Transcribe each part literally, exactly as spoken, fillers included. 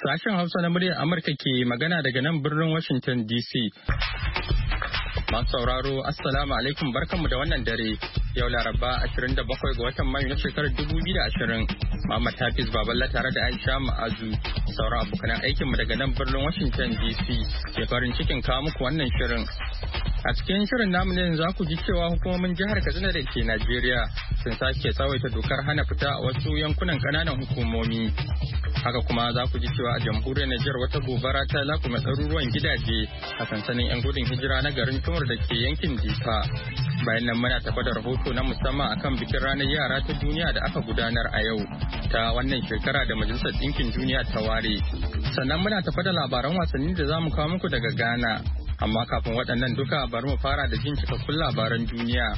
Sashen Hausa na muryar Amurka ke magana daga nan birnin Washington D C. Masu sauraro, Assalamu alaikum barkanmu da wannan dare. Yau Laraba ashirin da bakwai ga watan Mayu na shekarar dubu biyu da ashirin. Muhammad Hafiz Baballa tare da Aisha Ma'azu. Sauran abokanan aikinmu daga nan birnin Washington D C ke farin cikin kawo muku wannan shirin. A cikin shirin namu ne za ku ji cewa hukumomin jihar Katsina da ke Najeriya sun sake tsawaita dokar hana fita a wasu yankunan kananan hukumomi. Haka kuma za ku ji cewa a jamhuriyar Nijar wata gobara ta lakume ɗaruruwan gidaje a sansanin 'yan gudun hijira na garin Tumur da ke yankin Difa. Bayan nan muna tafa da rahoto na musamman akan bikin ranar yara ta duniya da aka gudanar a yau ta wannan shekara da Majalisar Ɗinkin Duniya ta ware. Sannan muna tafa da labaran wasanni da za mu kawo muku daga Ghana. Amma kafin waɗannan duka bari mu fara da jin cikakkun labaran duniya.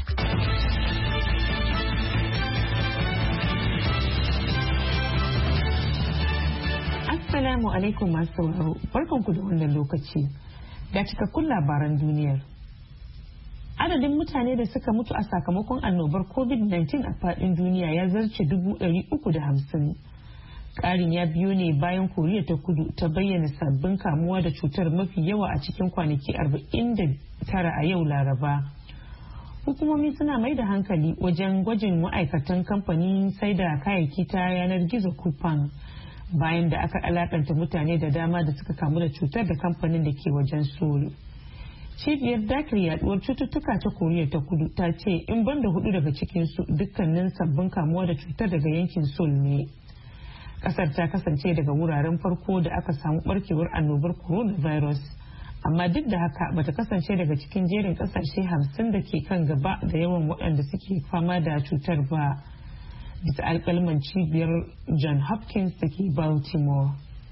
Assalamu alaikum masu sauraro, barkanku da wannan lokaci. Ga cikakkun labaran duniyar. Adadin mutane da suka mutu a sakamakon annobar covid nineteen a faɗin duniya ya zarce dubu ɗari uku da hamsin. Ƙarin ya biyo ne bayan Koriya ta Kudu ta bayyana sabbin kamuwa da cutar mafi yawa a cikin kwanaki arba'in da tara a yau Laraba. Hukumomi suna mai da hankali wajen gwajin ma'aikatan kamfanin sai da kayayyaki ta yanar gizo Coupang bayan da aka alakanta mutane da dama da suka kamu da cutar da kamfanin da ke wajen Seoul. Cibiyar dakile yaduwar cututtuka ta Koriya ta Kudu ta ce in banda hudu daga cikinsu dukkanin sabbin kamuwa da cutar daga yankin Seoul ne. Kasar ta kasance daga wuraren farko da aka samu barkewar annobar coronavirus, amma duk da haka bata kasance daga cikin jerin kasashe hamsin da ke kan gaba da yawan waɗanda suke fama da cutar ba, bisa alkalman cibiyar John Hopkins da ke Baltimore.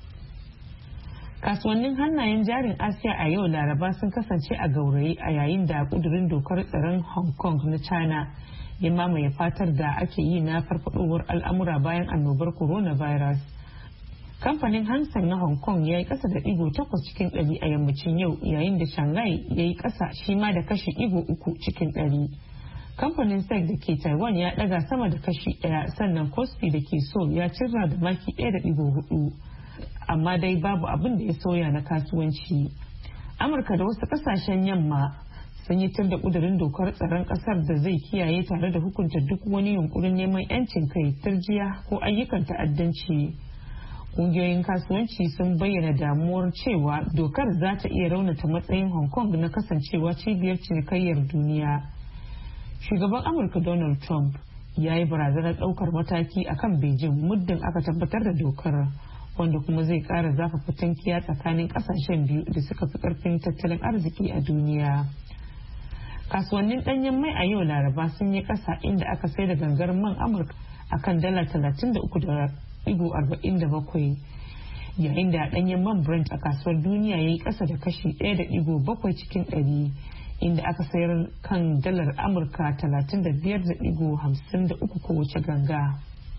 Kasuwannin hannayen jarin Asiya a yau Laraba sun kasance a gauraye a yayin da kudurin dokar tsaron Hong Kong na China ya mamaye fatar da ake yi na farfadowar al'amura bayan annobar coronavirus. Kamfanin Hansen na Hong Kong ya yi kasa da digo takwas cikin ɗari a yammacin yau, yayin da Shanghai ya yi kasa shi ma da kashi digo uku cikin ɗari. Kamfanin S E C da ke Taiwan ya ɗaga sama da kashi ɗaya, sannan Kospi da ke Seoul ya cirra da maki ɗaya da digo hudu. Amma dai babu abin da ya sauya na kasuwanci. Amurka da wasu ƙasashen yamma sun yi tar da kudurin dokar tsaron kasar da zai kiyaye tare da hukunta duk wani yunkurin neman yancin kai, tarjiya ko ayyukan ta'addanci. Kungiyoyin kasuwanci sun bayyana damuwar cewa dokar za ta iya raunata matsayin Hong Kong na kasancewa cibiyar cinikayyar duniya. Shugaban Amurka Donald Trump ya yi barazanar daukar mataki akan Beijing muddin aka tabbatar da dokar, wanda kuma zai kara zafafa tankiya tsakanin kasashen biyu da suka fi karfin tattalin arziki a duniya. Kasuwannin danyen mai a yau Laraba sun yi kasa inda aka sai da gangar man Amurka akan dala talatin da uku da digo arba'in da bakwai, yayin da danyen man Brent a kasuwar duniya ya yi kasa da kashi ɗaya da digo bakwai cikin ɗari, inda aka sayar kan dalar Amurka talatin da biyar da digo hamsin da uku kowace ganga.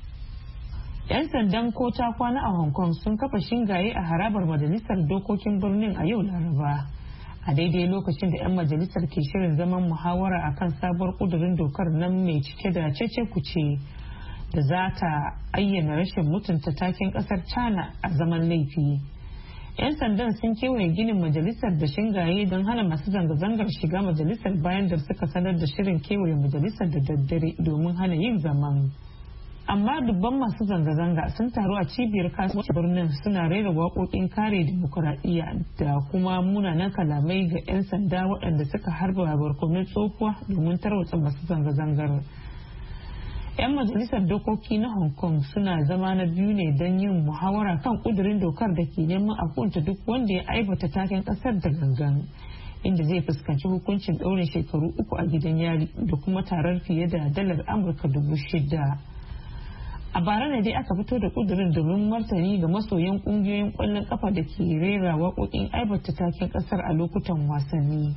'Yan sandan ko ta kwana a Hong Kong sun kafa shingaye a harabar majalisar dokokin birnin a yau Laraba, a daidai lokacin da 'yan majalisar ke shirin zaman muhawara akan sabuwar kudurin dokar nan mai cike da cece kuce da za ta ayyana rashin mutunta taken kasar China a zaman laifi. 'Yan sandan sun kewaye ginin majalisar da shingaye don hana masu zanga-zangar shiga majalisar bayan da suka sanar da shirin kewaye majalisar da daddare domin hana yin zaman. Amma dubban masu zanga-zanga sun taru a cibiyar kasuwancin birnin suna rera waƙoƙin kare dimokuraɗiyya da kuma munanan kalamai ga 'yan sanda waɗanda suka harba barkonon tsohuwa domin tarwatsa masu zanga-zangar. 'Yan majalisar dokoki na Hong Kong suna zama na biyu ne don yin muhawara kan ƙudurin dokar da ke neman a hukunta duk wanda ya aibata taken ƙasar da gangan, inda zai fuskanci hukuncin ɗaurin shekaru uku a gidan yari da kuma tarar fiye da dalar Amurka dubu shida. A bara ne dai aka fito da kudurin domin martani ga masoyan kungiyoyin kwallon kafa da ke rera waƙoƙin aibata taken ƙasar a lokutan wasanni.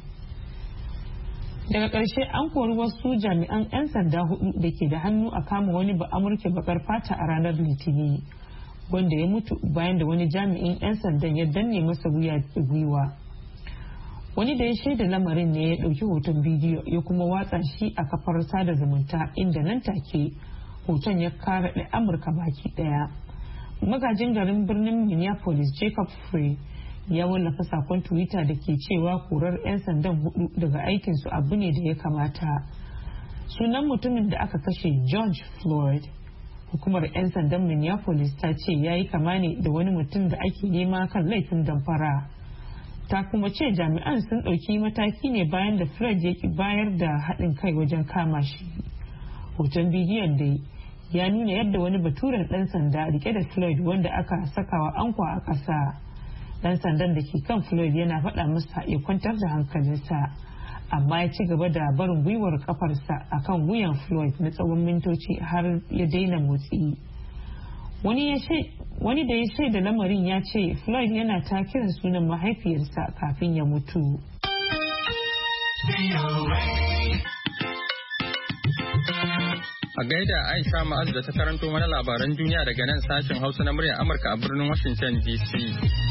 Daga ƙarshe an kori wasu jami'an 'yan sanda hudu da ke da hannu a kama wani ba Amurka bakar fata a ranar Litini, wanda ya mutu bayan da wani jami'in 'yan sandan ya danne masa wuya da gwiwa. Wani da ya shaida lamarin ne ya ɗauki hoton bidiyo ya kuma watsa shi a kafar sada zumunta, inda nan take hoton ya karaɗe Amurka baki ɗaya. magajin garin birnin Minneapolis Jacob Frey ya wallafa sakon Twitter da ke cewa korar 'yan sandan hudu daga aikinsu abu ne da ya kamata. Sunan mutumin da aka kashe George Floyd. Hukumar 'yan sandan Minneapolis ta ce ya yi kama ne da wani mutum da ake nema kan laifin damfara. Ta kuma ce jami'an sun ɗauki mataki ne bayan da Floyd ya ki bayar da haɗin kai wajen kama shi. Hoton bidiyon dai ya nuna yadda wani baturen ɗan sanda rike da Floyd wanda aka sakawa ankwa a ƙasa. Ɗan sandan da ke kan Floyd yana faɗa masa ya kwantar da hankalinsa, amma ya ci gaba da barin gwiwar kafarsa akan wuyan Floyd na tsawon mintoci har ya daina motsi. Wani da ya shaida lamarin ya ce Floyd yana ta kiran sunan mahaifiyarsa kafin ya mutu. A gaida Aisha Ma'az da ta karanto mana labaran duniya daga nan sashen Hausa na muryar Amurka a birnin Washington D C.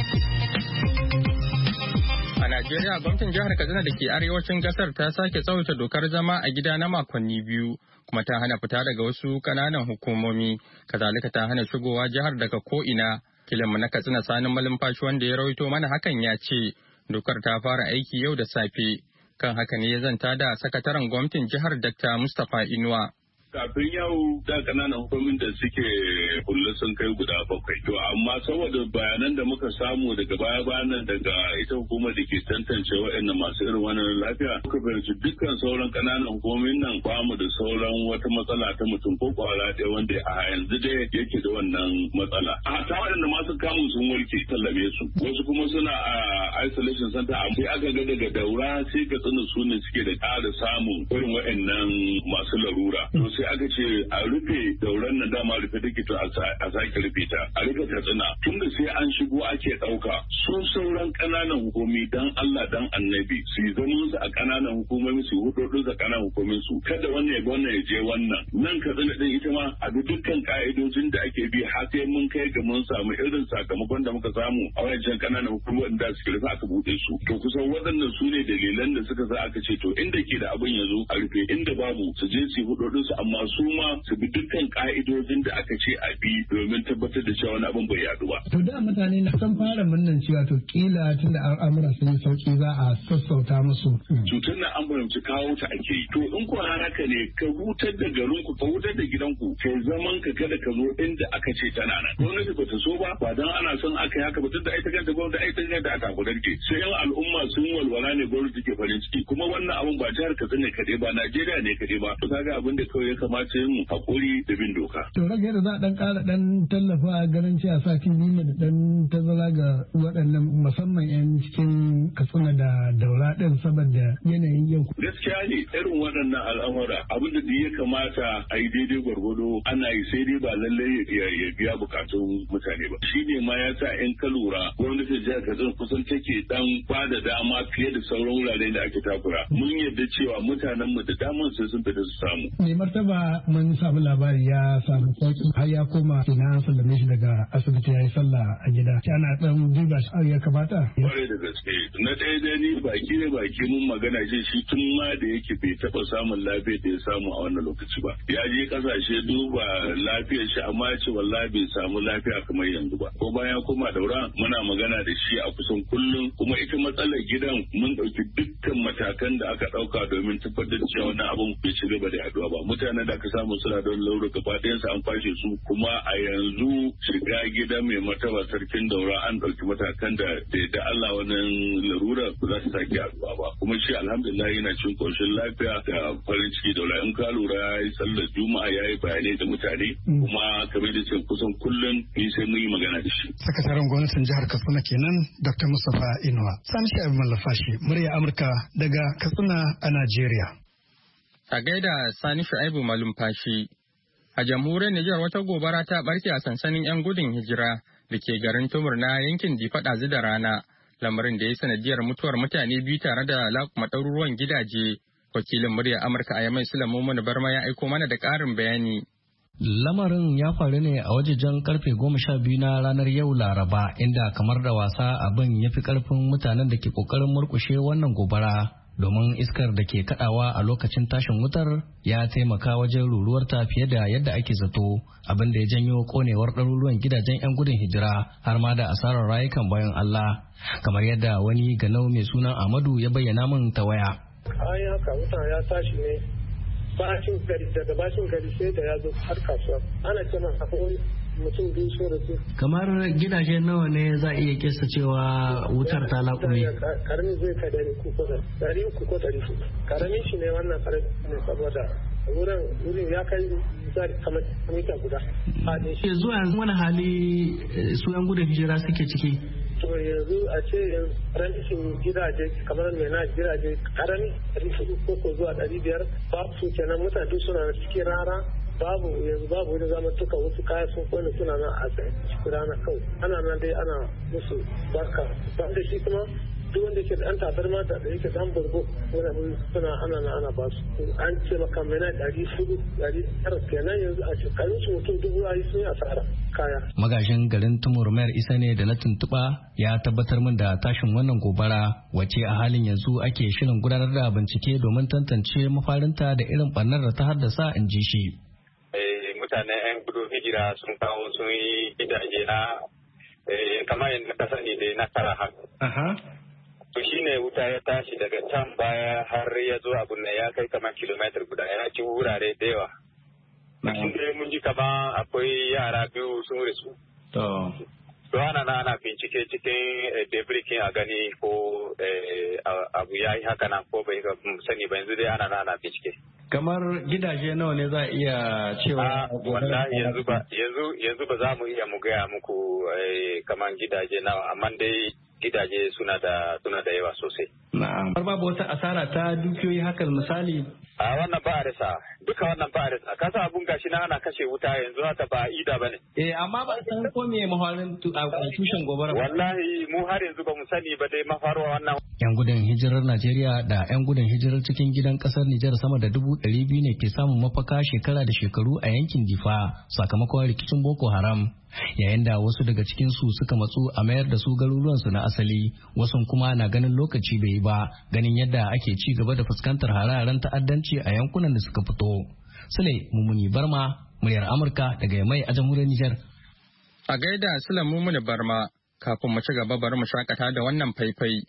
A Najeriya, gwamnatin jihar Katsina da ke arewacin kasar ta sake tsawaita dokar zama a gida na makonni biyu, kuma ta hana fita daga wasu kananan hukumomi, kazalika ta hana shigowa jihar daga ko'ina. Kilinmu na Katsina Sanin Malumfashi wanda ya rawaito mana hakan ya ce, dokar ta fara aiki yau da safe. Kan haka ne ya zanta da sakataren gwamnatin jihar Dakta Mustapha Inuwa. Kafin yau da kananan hukumin da suke kulle sun kai guda bakwai. To amma saboda bayanan da muka samu daga baya bayanan daga ita hukumar da ke tantance waɗannan masu irin wannan lafiya, muka fahimci dukkan sauran kananan hukumomin nan ba mu da sauran wata matsala ta mutum ko kwara ɗaya wanda a yanzu dai yake da wannan matsala. A ta waɗanda masu kamun sun warke tallabe su. Wasu kuma suna a isolation center amma sai aka ga daga daura sai ka tsina su ne suke da ƙara samun irin waɗannan masu larura. sai aka ce a rufe dauran nan dama rufe take to a sake rufe ta a rufe Katsina tunda sai an shigo ake dauka sun sauran kananan hukumi dan Allah dan Annabi su yi zaman su a kananan hukumomi su hudu da kananan hukumomin su kada wannan ya wannan ya je wannan nan Katsina din ita ma a bi dukkan ka'idojin da ake bi har sai mun kai ga mun samu irin sakamakon da muka samu a wajen kananan hukumomin da suke rufe aka bude su to kusan waɗannan su ne dalilan da suka sa aka ce to inda ke da abin yanzu a rufe inda babu su je su hudu su amma su ma su bi dukkan ka'idojin da aka ce a bi domin tabbatar da cewa wani abin bai yadu ba. To da mutane na san fara murnan cewa to kila tun da al'amura sun yi sauki za a sassauta musu. Cutar na an fahimci kawo ta ake yi. To in kuwa haka ne ka hutar da garin ku ka hutar da gidanku kai zaman ka kada ka zo inda aka ce tana nan. Gwamnati ba ta so ba ba dan ana son aka yi haka ba tun da ita kanta gwamnati ai ta kanta aka kudarke. Sai yan al'umma sun walwala ne gwamnati ke farin ciki kuma wannan abun ba jihar Katsina ne kaɗai ba Najeriya ne kaɗai ba. To kaga abin da kawai ya kamata yin hakuri da bin doka. To rage da za a dan ƙara dan tallafa ganin cewa sati biyu da dan tazara ga waɗannan musamman 'yan cikin Katsina da Daura ɗin saboda yanayin yau. Gaskiya ne irin waɗannan al'amura abin da ya kamata a yi daidai gwargwado ana yi sai dai ba lallai ya biya bukatun mutane ba. Shi ne ma ya sa in ka lura gwamnatin jihar Katsina kusan take dan ba da dama fiye da sauran wurare da ake takura. Mun yarda cewa mutanen mu da daman sai sun fita su samu. Mai martaba mun samu labari ya samu sauki har ya koma ina an sallame shi daga asibiti ya yi sallah a gida. Ana dan duba shi ya kamata. Kwarai da gaske. Na ɗaya dai ni baki ne baki mun magana ce shi tun ma da yake bai taɓa samun lafiya da ya samu a wannan lokaci ba. Ya je ƙasashe duba lafiyar shi amma ya ce wallahi bai samu lafiya kamar yanzu ba. Ko bayan koma daura muna magana da shi a kusan kullum kuma ita matsalar gidan mun ɗauki dukkan matakan da aka ɗauka domin tabbatar da cewa wannan abun bai ci gaba da yaduwa ba. Mutanen da aka samu suna don laura gaba ɗayansu an kwashe su kuma a yanzu shiga gida mai martaba sarkin daura an ɗauki matakan da da Allah wannan larura ba za ta sake yaduwa ba kuma shi alhamdulillah yana cin koshin lafiya da farin ciki daura in ka lura ya yi sallar juma'a ya yi bayanai da mutane kuma kamar da ce kusan kullum ni sai mun yi magana da shi. Sakataren gwamnatin jihar Katsina kenan Doctor Mustapha Inuwa. Sani Sha'ibu Mallafashi murya Amurka daga Katsina a Najeriya. A gaida Sani Shu'aibu Malumfashi. A jamhuriyar Nijar wata gobara ta barke a sansanin 'yan gudun hijira da ke garin Tumur na yankin Difa ɗazu da rana, lamarin da ya sanadiyar mutuwar mutane biyu tare da lakuma ɗaruruwan gidaje. Wakilin murya Amurka a Yamai Sulaiman Mumunu Barma ya aiko mana da ƙarin bayani. Lamarin ya faru ne a wajejen karfe goma sha biyu na ranar yau Laraba, inda kamar da wasa abin ya fi ƙarfin mutanen da ke ƙoƙarin murƙushe wannan gobara. domin iskar da ke kadawa a lokacin tashin wutar ya taimaka wajen ruruwarta fiye da yadda ake zato, abin da ya janyo konewar ɗaruruwan gidajen 'yan gudun hijira har ma da asarar rayukan bayan Allah, kamar yadda wani ganau mai sunan Amadu ya bayyana min ta waya. Ai haka wuta ya tashi ne bashin gari daga bashin gari sai da ya zo har kasuwa. Ana ce masa akwai mutum biyu so da su. Kamar gidaje nawa ne za a iya kista cewa wutar ta laƙume? Karamin zai kai dari uku ko dari uku ko dari hudu. Karamin shi ne wannan karamin ne saboda wurin wurin ya kai zari kamar mita guda. Zuwa yanzu wani hali su 'yan gudun hijira suke ciki? To yanzu a ce rashin gidaje kamar mai na gidaje karami dari hudu ko ko zuwa dari biyar babu su kenan mutane suna cikin rara. babu yanzu babu wani zama tuka wasu kaya sun kone suna nan a tsaye cikin rana kawai ana nan dai ana musu barka ban da shi kuma duk wanda ke da ɗan tabarma da yake dan burgo wani suna ana nan ana ba su an ce maka mai na ɗari hudu ɗari tara kenan yanzu a cikin su mutum dubu ayi sun yi asara kaya. Magashin garin Tumur Mayar Isa ne da na tuntuɓa ya tabbatar min da tashin wannan gobara wace a halin yanzu ake shirin gudanar da bincike domin tantance mafarinta da irin ɓarnar da ta haddasa, in ji shi. Mutanen 'yan gudun hijira sun kawo sun yi gidaje na kamar yadda ka sani da na kara haka. To shi ne wuta ya tashi daga can baya har ya zo abun da ya kai kamar kilomitar guda ya ci wurare da yawa. Mutum da mun ji kama akwai yara biyu sun rasu. To ana na ana bincike cikin debrikin a gani ko abu ya yi haka nan ko bai sani ba yanzu dai ana na ana bincike. Kamar gidaje nawa ne za a iya cewa wallahi yanzu ba yanzu yanzu ba za mu iya mu gaya muku kamar gidaje nawa amma dai gidaje suna da suna da yawa sosai. Na'am. Har babu wata asara ta dukiyoyi haka misali. A wannan ba a rasa duka wannan ba a rasa ka sa abun gashi na ana kashe wuta yanzu haka ba ida bane. Eh amma ba san ko me mafarin tushen gobara. Wallahi mu har yanzu ba mu sani ba dai mafarwa wannan. Yan gudun hijirar Najeriya da yan gudun hijirar cikin gidan kasar Nijar sama da dubu ɗari biyu ne ke samun mafaka shekara da shekaru a yankin Difa sakamakon rikicin Boko Haram. Yayin da wasu daga cikin su suka matsu a mayar da su garuruwansu na asali, wasu kuma na ganin lokaci bai yi ba ganin yadda ake ci gaba da fuskantar hare-haren ta'addanci a yankunan da suka fito. Sule Mumuni Barma, muryar Amurka daga Yamai a jamhuriyar Nijar. A gaida Sule Mumuni Barma, kafin mu ci gaba bari mu shakata da wannan faifai.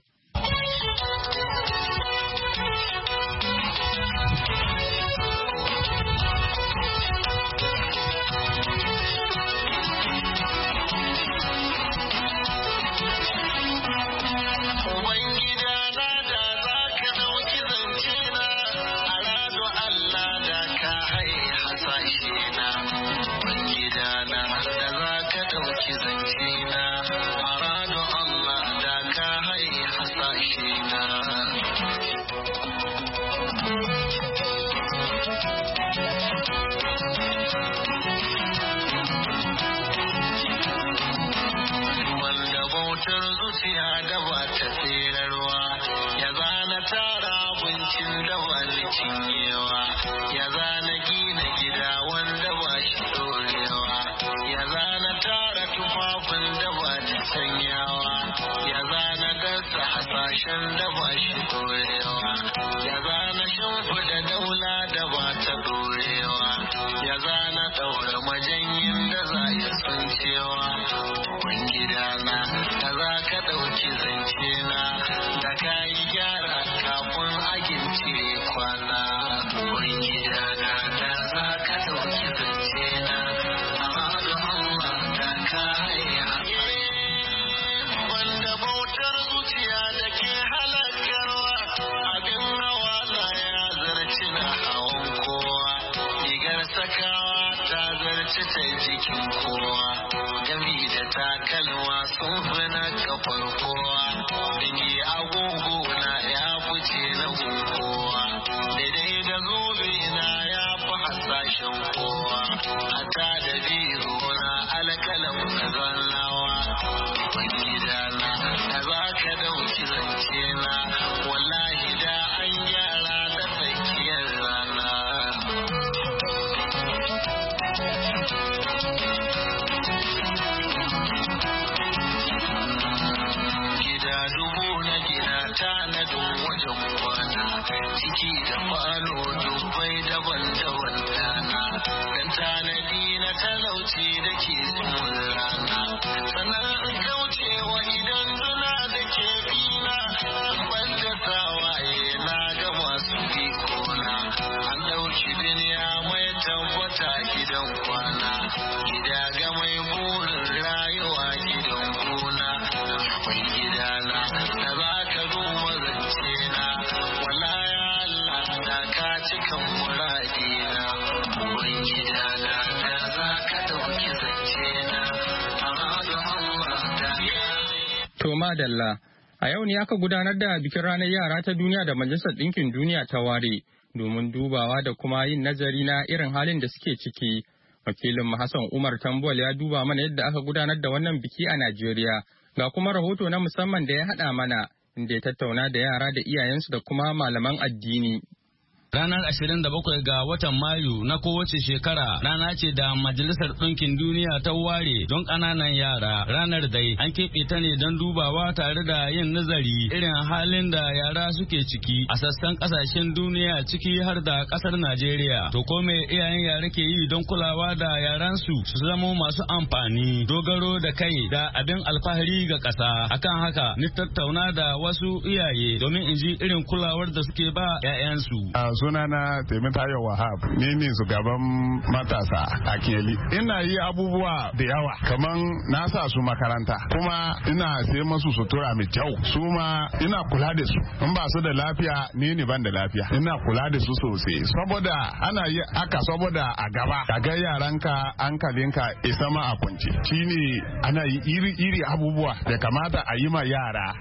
duniya mai tabbata gidan kwana, gida ga mai burin rayuwa gidan gona. Mai gidana da ba ka duba zance na, wala ya Allah da ka cikan muradina. Mai gidana da za ka dauki zance na, amma da Allah da ya. To madalla, a yau ne aka gudanar da bikin ranar yara ta duniya da Majalisar Ɗinkin Duniya ta ware domin dubawa da kuma yin nazari na irin halin da suke ciki. Wakilin Hassan Umar Tambol ya duba mana yadda aka gudanar da wannan biki a Najeriya. Ga kuma rahoto na musamman da ya haɗa mana, inda ya tattauna da yara da iyayensu da kuma malaman addini. Ranar ashirin da bakwai ga watan Mayu na kowace shekara rana ce da Majalisar Ɗinkin Duniya ta ware don ƙananan yara. Ranar dai an keɓe ta ne don dubawa tare da yin nazari irin halin da yara suke ciki a sassan ƙasashen duniya ciki har da ƙasar Najeriya. To ko me iyayen yara ke yi don kulawa da yaransu su zama masu amfani, dogaro da kai da abin alfahari ga ƙasa. Akan haka ni tattauna da wasu iyaye domin in ji irin kulawar da suke ba 'ya'yansu. Sunana Temitayo Wahab, ni ne shugaban matasa a Keli. Ina yi abubuwa da yawa, kaman na sa su makaranta, kuma ina sai masu sutura mai kyau. Su ma ina kula da su, in ba su da lafiya ni ne ban da lafiya. Ina kula da su sosai, saboda ana yi aka saboda a gaba. Kaga yaranka hankalinka isa ma a kwance. Shi ne ana yi iri-iri abubuwa da kamata a yi ma yara.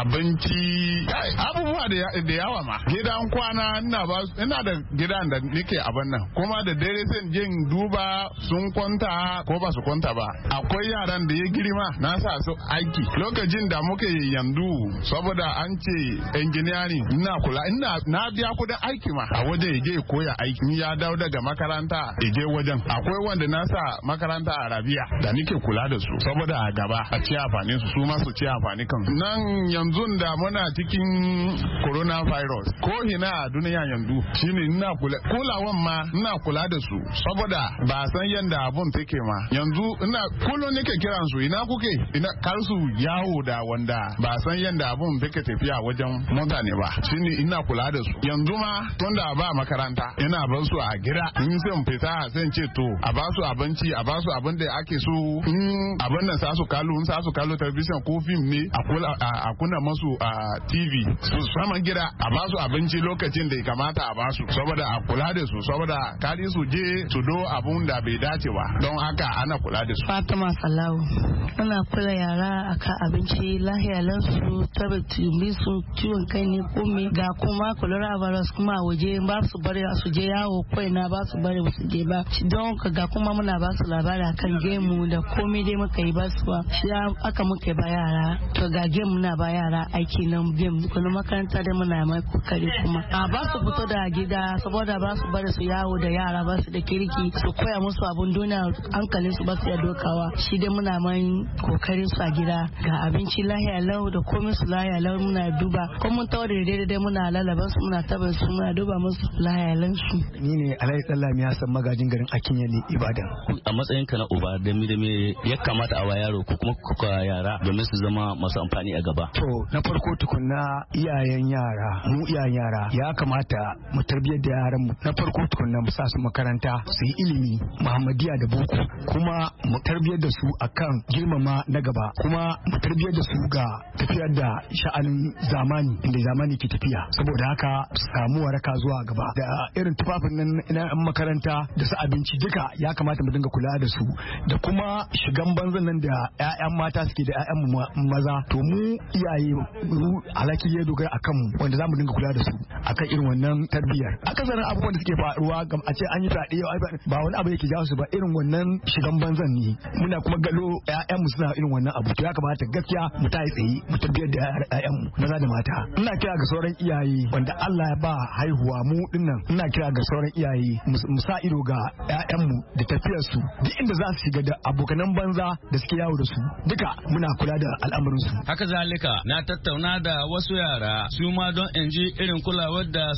Abinci, abubuwa da yawa ma. Gidan kwana ina ba ina da gidan da nake abin nan, kuma da dare sai jin duba sun kwanta ko ba su kwanta ba. Akwai yaran da ya girma na sa su aiki lokacin da muke yanzu, saboda an ce engineering ina kula ina na biya kudin aiki ma a waje ya je koya aiki. Ya dawo daga makaranta ya je wajen. Akwai wanda na sa makaranta Arabiya da nake kula da su, saboda a gaba a ci amfani su su ma su ci amfani kan. Nan yanzu da muna cikin coronavirus ko ina a duniya yanzu shine ina kula kulawan ma ina kula da su, saboda ba san yanda abun take ma. Yanzu ina kullun nake kiran su, ina kuke ina kar su yawo da wanda ba san yanda abun take tafiya wajen mutane ba. Shine ina kula da su. Yanzu ma tunda ba makaranta ina ban su a gida, in sai fita sai ce to a ba su abinci, a ba su abin da ake so. In abin nan sa su kallo, in sa su kallo television ko film ne a kula a kunna masu a T V su saman gida, a ba su abinci lokacin da ya kamata a basu, saboda a kula da su, saboda kari su je su do abun da bai dace ba. Don haka ana kula da su. Fatima Salawu, muna kula yara akan abinci, lahiyalansu, tabbacin su ciwon kai ne kome, ga kuma coronavirus kuma a waje ba su bari su je yawo na ba su bari su je ba. Don ga kuma muna ba su labari akan gemu da komai dai muka yi ba su ba. Shi aka muke ba yara, to ga gemu na ba yara aiki nan gemu kuma makaranta da muna mai kokari kuma. A ba su fito da gida saboda ba su bari su yawo da yara ba su da kirki, su koya musu abun duniya hankalin su ba su ya dokawa. Shi dai muna mai kokarin su a gida, ga abinci lahiya lau da komai su lahiya lau muna duba. Ko mun tawo da daidai muna lalaban su, muna tabar su, muna duba musu lahiya lan su. Ni ne Alhaji Sallami Hassan, magajin garin Akinyele Ibadan. A matsayin ka na uba, da mi da me ya kamata a wa yaro ko kuma kuka yara domin su zama masu amfani a gaba? To na farko tukunna iyayen yara, mu iyayen yara ya kamata mu tarbiyyar da yaran mu. Na farko tukunna mu sa su makaranta su yi ilimi Muhammadiya da boko, kuma mu tarbiyyar da su akan girmama na gaba, kuma mu tarbiyyar da su ga tafiyar da sha'anin zamani inda zamani ke tafiya. Saboda haka su samu waraka zuwa gaba. Da irin tufafin nan na makaranta da su abinci duka ya kamata mu dinga kula da su, da kuma shigan banzan nan da 'ya'yan mata suke da 'ya'yan maza. To mu iyaye mu alaki ya dogara akan mu, wanda za mu dinga kula da su akan irin wannan tarbiyyar. Akasarin abubuwan da suke faruwa a ce an yi fyaɗe ba wani abu yake jawo su ba, irin wannan shigan banzan ne. Muna kuma galo 'ya'yanmu suna irin wannan abu, to ya kamata gaskiya mu ta yi tsaye mu tabbiyar da 'ya'yanmu maza da mata. Ina kira ga sauran iyaye wanda Allah ya ba haihuwa mu dinnan, ina kira ga sauran iyaye mu sa ido ga 'ya'yanmu da tafiyar su, duk inda za su shiga da abokanan banza da suke yawo da su, duka muna kula da al'amarin su. Haka zalika na tattauna da wasu yara su ma don in ji irin kulawar da suke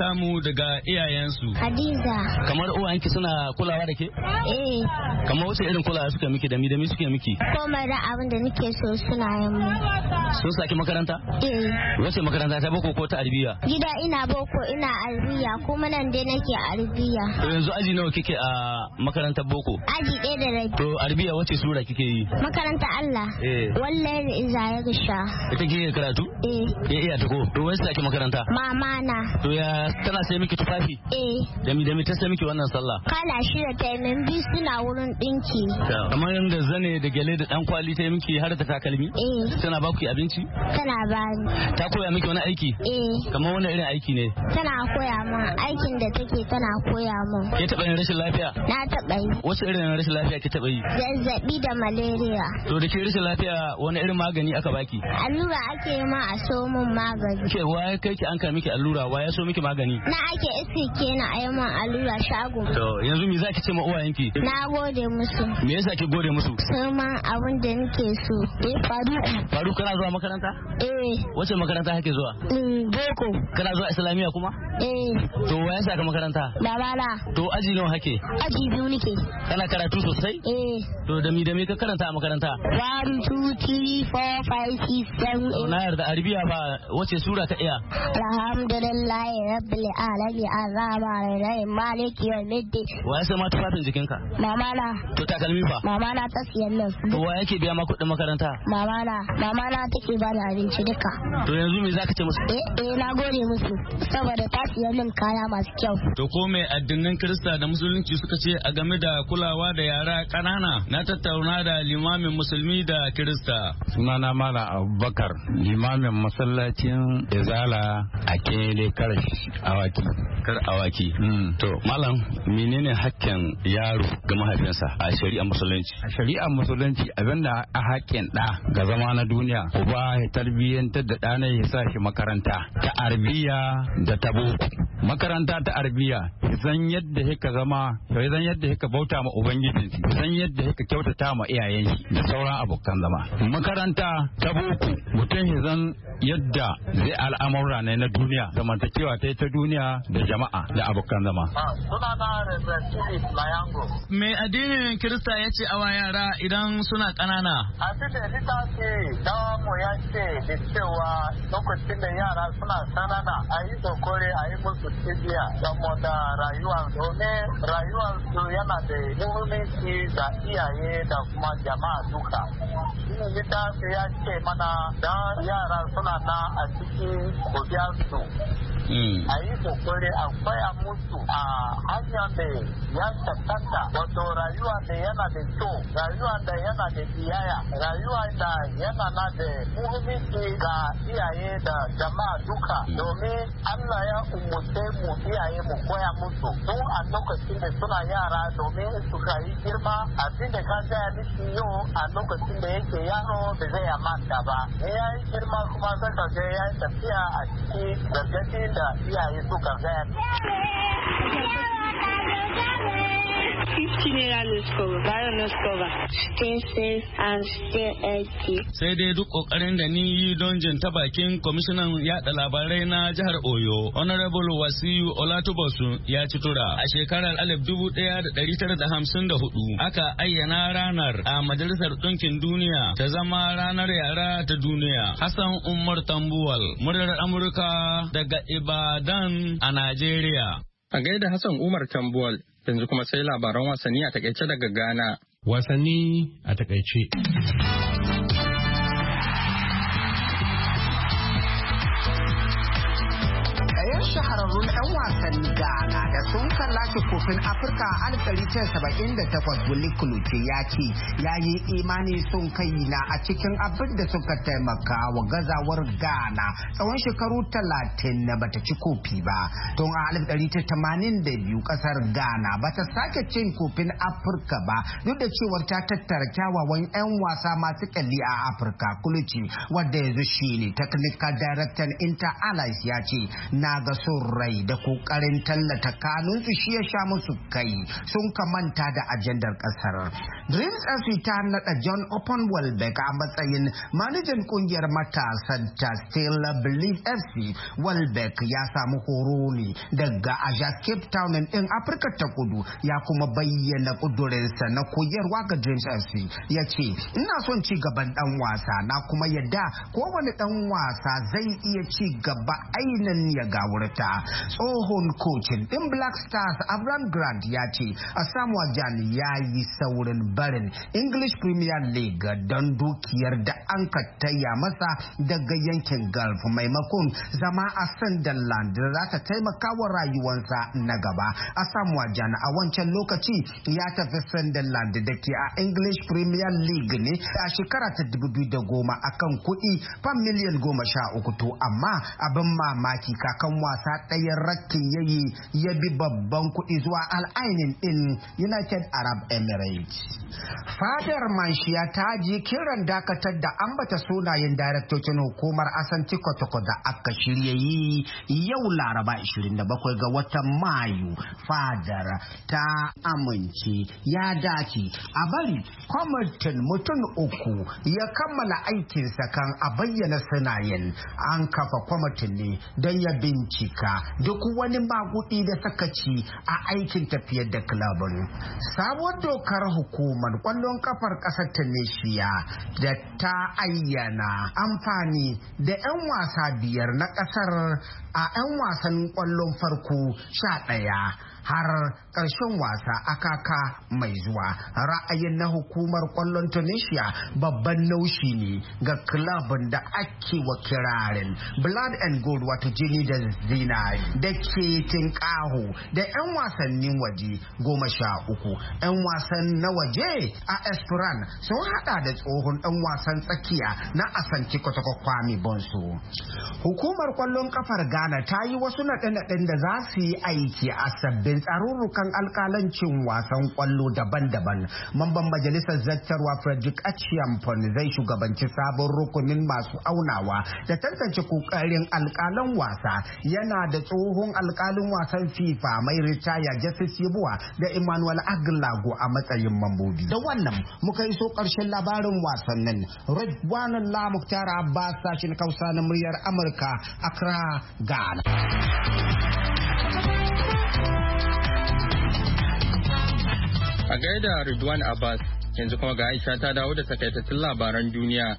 samu daga iyayensu. Hadiza. Kamar uwayenki suna kulawa da ke? Eh. Kamar wace irin kulawa suka miki da mi da mi suke miki? Komai da abin da nake so suna yin mu. Sun saki makaranta? Eh. Wace makaranta ta boko ko ta arabiya? Gida ina boko ina arabiya kuma nan dai nake arabiya. To yanzu aji nawa kike a makarantar boko? Aji ɗaya da rabi. To arabiya wace sura kike yi? Makaranta Allah. Eh. Wallahi iza ya gisha. Ita kike karatu? Eh. Ya iya ta ko? To wai saki makaranta? Mama na. To ya tana sai miki tufafi? Eh. Dami dami ta sai miki wannan sallah? Kala shi da taimin biyu suna wurin dinki. Kamar yadda zane da gyale da dan kwali ta miki har da takalmi? Eh. Tana ba ku abinci? Tana bani. Ta koya miki wani aiki? Eh. Kamar wani irin aiki ne? Tana koya min aikin da take tana koya min. Ke taɓa yin rashin lafiya? Na taɓa yi. Wasu irin rashin lafiya ke taɓa yi? Zazzaɓi da malaria. To da ke rashin lafiya wani irin magani aka baki? Allura ake ma a so min magani. Ke waye kai ki an ka miki allura waye so miki magani? Na ake isi ke na ayi min allura shago. To yanzu me zaki ce ma uwayenki? Na gode musu. Me yasa ki gode musu? Sun ma abin da nake so. Eh faru. Faru kana zuwa makaranta? Eh. Wace makaranta kake zuwa? Mm, boko. Kana zuwa islamiya kuma? Eh. To waye sa ka makaranta? Baba na. To aji nawa hake? Aji biyu nake. Kana karatu sosai? Eh. To da mi da mi ka karanta a makaranta? one two three four five six seven eight. Na yarda arabiya ba wace sura ka iya? Alhamdulillahi rabbil alamin arrahmanir rahim maliki yawmiddin. Waye sai ma tufafin jikinka? Mama na. To takalmi fa? Mama na ta siyan nan. To waye yake biya ma kuɗin makaranta? Mama na. Mama na take ba da abinci duka. To yanzu me zaka ce musu? Eh eh na gode musu saboda ta siyan min kaya masu kyau. To ko me addinin Kirista da Musulunci suka ce a game da kulawa da yara ƙanana? Na tattauna da limamin musulmi da Kirista. Sunana Malam Abubakar, limamin masallacin Izala a Kele Kar Awaki. Kar Awaki. Mm. To Malam, menene hakkin yaro ga mahaifinsa a shari'ar musulunci? A shari'ar musulunci abinda a hakkin ɗa ga zama na duniya, uba ya tarbiyyantar da ɗana ya sa shi makaranta ta arabiya da ta boko. Makaranta ta arabiya zan yadda yake zama, zan yadda yake bauta ma ubangijinsa, zan yadda yake kyautata ma iyayen shi da sauran abokan zama. Makaranta ta boko mutum ya zan yadda zai al'amura ne na duniya, zamantakewa ta ta duniya da jama'a da abokan zama. Me addinin Kirista ya ce awa yara idan suna ƙanana? Abin da littafi dawa mu ya ce da cewa lokacin da yara suna ƙanana a yi kokore a yi musu tibiya saboda rayuwar domin rayuwar su yana da muhimmanci ga iyaye da kuma jama'a duka. Shine littafi ya ce mana dan yara suna na a cikin godiyarsu. A yi kokore a koya musu a hanyar da ya tattanta wato rayuwa da yana da kyau, rayuwa da yana da biyaya, rayuwa da yana na da muhimmanci ga iyaye da jama'a duka domin Allah ya umurce mu iyaye mu koya musu tun a lokacin da suna yara domin suka yi girma abin da ka gaya miki yau a lokacin da yake yaro da zai manta ba. Ya yi girma kuma zaka ga ya yi tafiya a cikin gargaɗi da iyaye suka gaya. fifteen naira Nescover, bayan Nescover. Stay safe and stay healthy. Sai dai duk kokarin da ni yi don jin ta bakin kwamishinan yada labarai na jihar Oyo, Honorable Wasiu Olatubosu ya ci tura. A shekarar alif dubu ɗaya da ɗari tara da hamsin da hudu aka ayyana ranar a Majalisar Ɗinkin Duniya ta zama ranar yara ta duniya. Hassan Umar Tambuwal, muryar Amurka daga Ibadan a Najeriya. A gaida Hassan Umar Tambuwal. Yanzu kuma sai labaran wasanni a takaice daga Ghana. Wasanni a takaice. shahararrun 'yan wasan Ghana da sun kallace kofin Afirka a alif ɗari tara saba'in da takwas Willy Kuluce ya ce ya yi imani sun kai na a cikin abin da suka taimaka wa gazawar Ghana tsawon shekaru talatin na bata ci kofi ba. Tun a alif ɗari tara tamanin da biyu kasar Ghana bata sake cin kofin Afirka ba duk da cewar ta tattara kyawawan 'yan wasa masu kyalli a Afirka. Kuluce wanda yanzu shine technical director Inter Allies ya ce na ga son rai da kokarin tallata kanunsu shi ya sha musu kai sun kamanta da ajandar kasar. Dreams F C ta naɗa John Open Welbeck a matsayin manajan kungiyar matasan ta Stella Believe F C. Welbeck ya samu horo ne daga Ajax Cape Town ɗin Afirka ta Kudu, ya kuma bayyana ƙudurinsa na koyarwa ga Dreams F C. Ya ce, ina son ci gaban ɗan wasa na kuma yadda kowane ɗan wasa zai iya ci gaba ainihin ya gawurta. Tsohon kocin ɗin Black Stars Abraham Grant ya ce, Asamoah Gyan ya yi saurin barin English Premier League don dukiyar da an ka taya masa daga yankin Gulf maimakon zama a Sunderland da za ta taimaka wa rayuwarsa na gaba. Asamoah Gyan a wancan lokaci ya tafi Sunderland da ke a English Premier League ne a shekara ta dubu biyu da goma akan kuɗi fam miliyan goma sha uku, to amma abin mamaki kakan wasa ɗayan rakkin yayi ya bi babban kuɗi zuwa al'ainin ɗin United Arab Emirates. Fadar Manshiya ta ji kiran dakatar da ambata sunayen daraktocin hukumar Asanti Kotoko da aka shirya yi yau Laraba ashirin da bakwai ga watan Mayu. Fadar ta amince ya dace a bari kwamitin mutum uku ya kammala aikinsa kan a bayyana sunayen. An kafa kwamitin ne don ya bincika duk wani magudi da sakaci a aikin tafiyar da kilabin. Sabuwar dokar hukumar kwallon kafar kasar Tunisia da ta ayyana amfani da 'yan wasa biyar na kasar a 'yan wasan kwallon farko sha ɗaya har ƙarshen wasa a kaka mai zuwa. Ra'ayin na hukumar kwallon Tunisia babban naushi ne ga kilabin da ake wa kirarin Blood and Gold, wato jini da zinari, da ke tinkaho da 'yan wasannin waje goma sha uku. 'Yan wasan na waje a Esperan sun hada da tsohon ɗan wasan tsakiya na Asanti Kotoko Kwame Bonso. Hukumar kwallon kafar Ghana ta yi wasu naɗe-naɗen da za su yi aiki a sabbin tsarurrukan alkalancin wasan kwallo daban-daban. Mamban majalisar zattarwa Frederick Achiampon zai shugabanci sabon rukunin masu aunawa da tantance kokarin alkalan wasa. Yana da tsohon alkalin wasan FIFA mai ritaya Justice Yeboah da Emmanuel Aglago a matsayin mambobi. Da wannan muka iso ƙarshen labarin wasannin. Ridwanan La Mukhtar Abbas, sashin Hausa na muryar Amurka, Accra, Ghana. A gaida Ridwan Abbas, yanzu kuma ga Aisha ta dawo da takaitattun labaran duniya.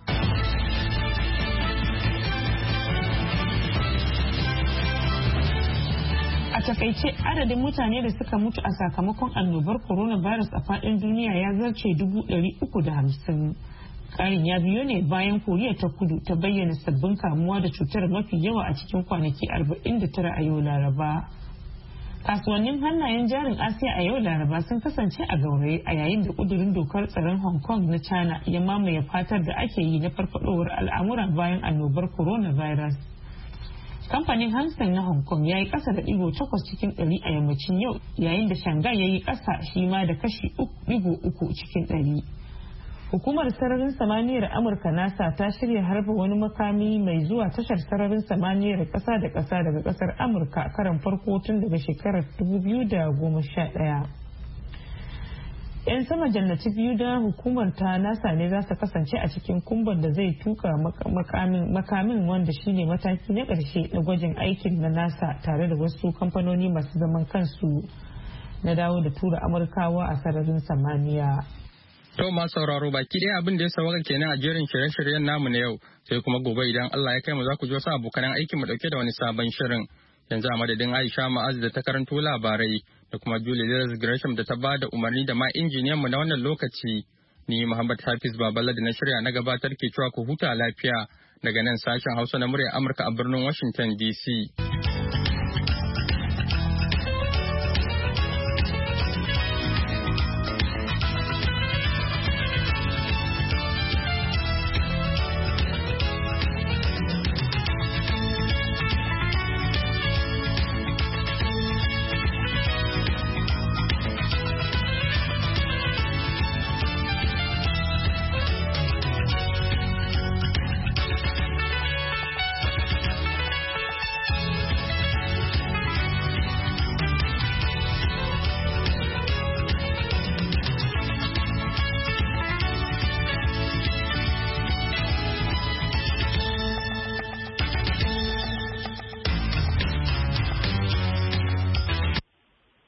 A takaice, adadin mutane da suka mutu a sakamakon annobar coronavirus a faɗin duniya ya zarce dubu ɗari uku da hamsin. Ƙarin ya biyo ne bayan Koriya ta Kudu ta bayyana sabbin kamuwa da cutar mafi yawa a cikin kwanaki arba'in da tara a yau Laraba. Kasuwannin hannayen jarin Asiya a yau Laraba sun kasance a gauraye a yayin da kudurin dokar tsaron Hong Kong na China ya mamaye fatar da ake yi na farfadowar al'amura bayan annobar coronavirus. Kamfanin Hang Seng na Hong Kong ya yi ƙasa da ɗigo takwas cikin ɗari a yammacin yau, yayin da Shanghai ya yi ƙasa shi ma da kashi ɗigo uku cikin ɗari. Hukumar sararin samaniyar Amurka NASA ta shirya harba wani makami mai zuwa tashar sararin samaniyar ƙasa da ƙasa daga ƙasar Amurka karan farko tun daga shekarar dubu biyu da goma sha ɗaya. 'Yan sama jannati biyu da hukumar ta NASA ne za su kasance a cikin kumban da zai tuka makamin, wanda shine mataki na ƙarshe na gwajin aikin na NASA tare da wasu kamfanoni masu zaman kansu na dawo da tura Amurkawa a sararin samaniya. To masu sauraro baki ɗaya abin da ya sauka kenan a jerin shirye-shiryen namu na yau, sai kuma gobe idan Allah ya kai mu za ku ji wasu abokan aikin mu dauke da wani sabon shirin. Yanzu a madadin Aisha Ma'az da ta karanto labarai da kuma Julie Lewis Gresham da ta ba da umarni da ma injiniyan mu na wannan lokaci. Ni Muhammad Hafiz Baballa da na shirya na gabatar ke cewa ku huta lafiya daga nan sashen Hausa na muryar Amurka a birnin Washington D C.